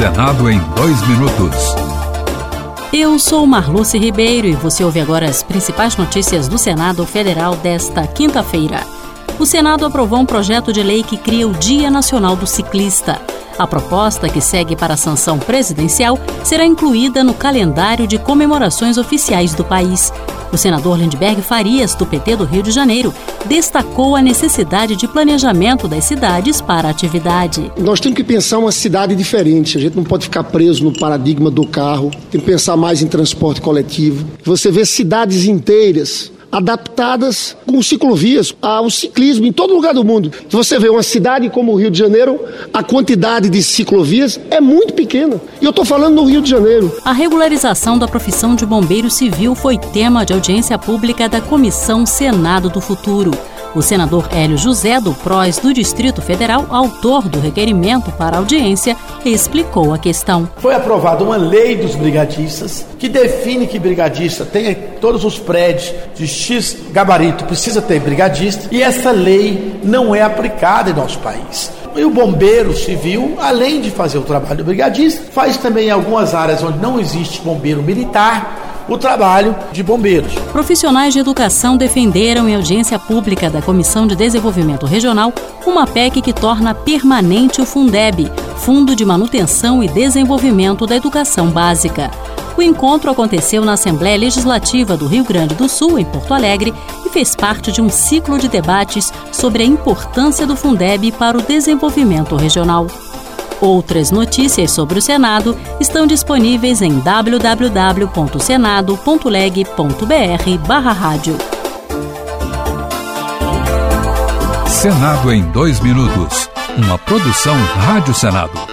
Senado em 2 minutos. Eu sou Marluce Ribeiro e você ouve agora as principais notícias do Senado Federal desta quinta-feira. O Senado aprovou um projeto de lei que cria o Dia Nacional do Ciclista. A proposta, que segue para a sanção presidencial, será incluída no calendário de comemorações oficiais do país. O senador Lindbergh Farias, do PT do Rio de Janeiro, destacou a necessidade de planejamento das cidades para a atividade. Nós temos que pensar uma cidade diferente. A gente não pode ficar preso no paradigma do carro. Tem que pensar mais em transporte coletivo. Você vê cidades inteiras adaptadas com ciclovias ao ciclismo em todo lugar do mundo. Se você vê uma cidade como o Rio de Janeiro, a quantidade de ciclovias é muito pequena. E eu estou falando no Rio de Janeiro. A regularização da profissão de bombeiro civil foi tema de audiência pública da Comissão Senado do Futuro. O senador Hélio José, do PROS do Distrito Federal, autor do requerimento para audiência, explicou a questão. Foi aprovada uma lei dos brigadistas que define que brigadista tem todos os prédios de X gabarito, precisa ter brigadista, e essa lei não é aplicada em nosso país. E o bombeiro civil, além de fazer o trabalho do brigadista, faz também em algumas áreas onde não existe bombeiro militar, o trabalho de bombeiros. Profissionais de educação defenderam em audiência pública da Comissão de Desenvolvimento Regional uma PEC que torna permanente o Fundeb, Fundo de Manutenção e Desenvolvimento da Educação Básica. O encontro aconteceu na Assembleia Legislativa do Rio Grande do Sul, em Porto Alegre, e fez parte de um ciclo de debates sobre a importância do Fundeb para o desenvolvimento regional. Outras notícias sobre o Senado estão disponíveis em www.senado.leg.br/rádio. Senado em 2 minutos. Uma produção Rádio Senado.